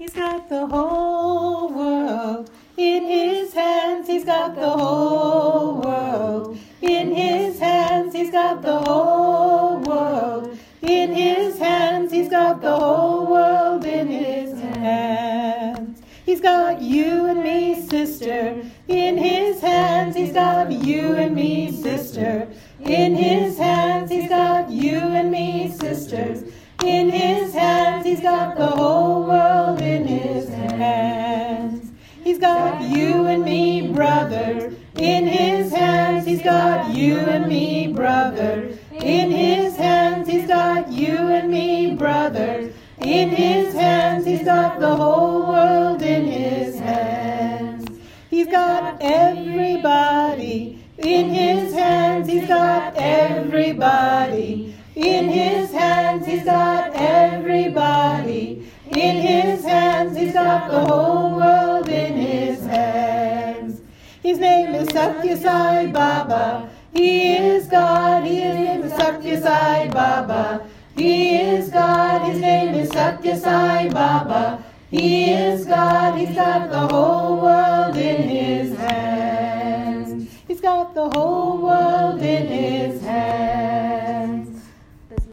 He's got the whole world in his hands. He's got the whole world in his hands. He's got the whole world in his hands. He's got the whole world in his hands. He's got you and me, sister, in his hands. He's got you and me, sister, in his hands. He's got you and me, sisters, in his hands. He's got the whole world in his hands. He's got you and me, brother, in his hands. He's got you and me, brother, in his hands. He's got you and me, brother, in his hands. He's got the whole world in his hands. He's got everybody in his hands. He's got everybody in his hands. He's got everybody in his hands. He's got the whole world in his hands. His name is Satya Sai Baba. He is God. His name is Satya Sai Baba. He is God. His name is Satya Sai Baba. He is God. He's got the whole world in his hands. He's got the whole world